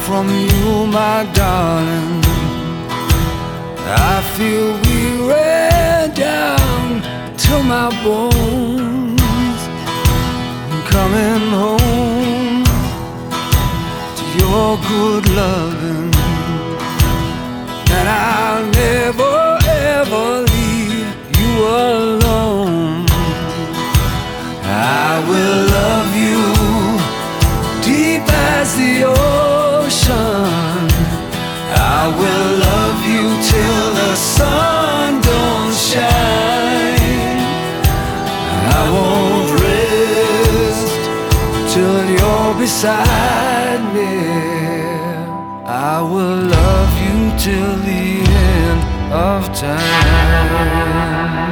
from you, my darling. I feel weary down to my bones. I'm coming home to your good loving, and I'll never ever leave you alone. I will love you deep as the ocean. I will love you till the sun don't shine. I won't rest till you're beside me. I will love you till the end of time.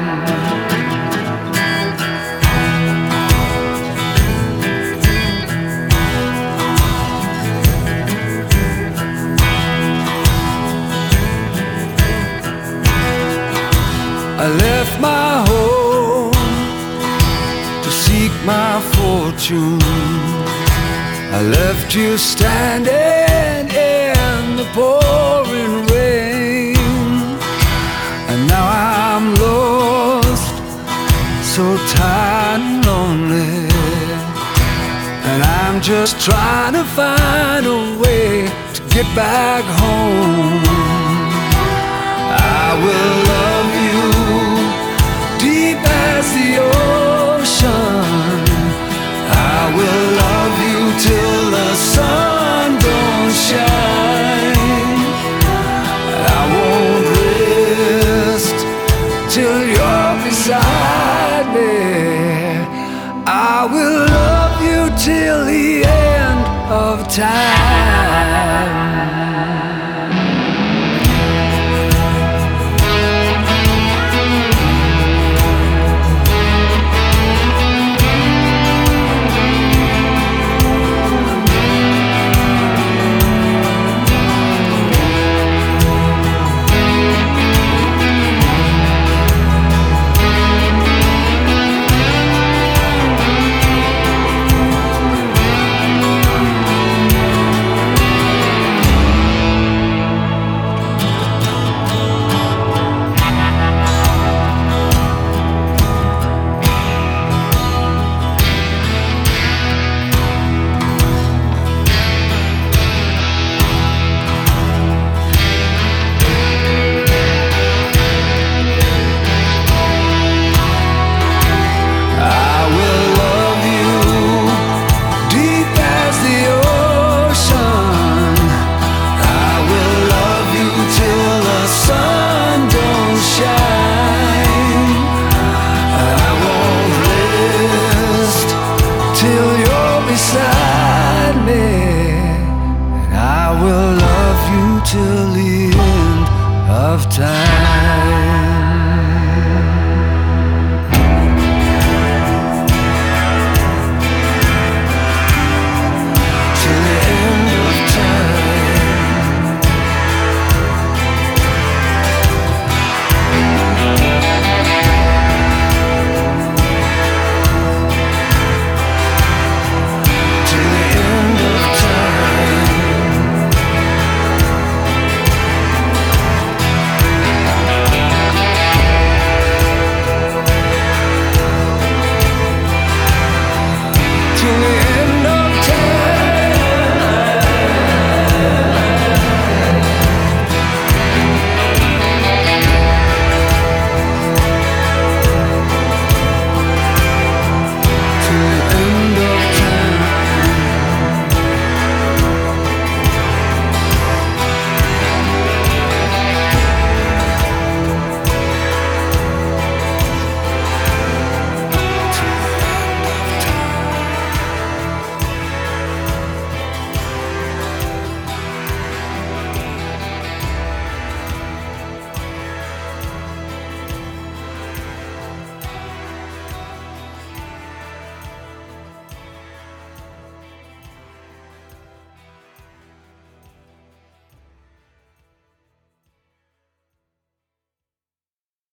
I left my home to seek my fortune. I left you standing in the pouring rain, and now I'm lost, so tired and lonely, and I'm just trying to find a way to get back home. I will love you deep as the ocean. I will love you till the sun don't shine. I won't rest till you're beside me. I will love you till the end of time. Till you're beside me, and I will love you till the end of time.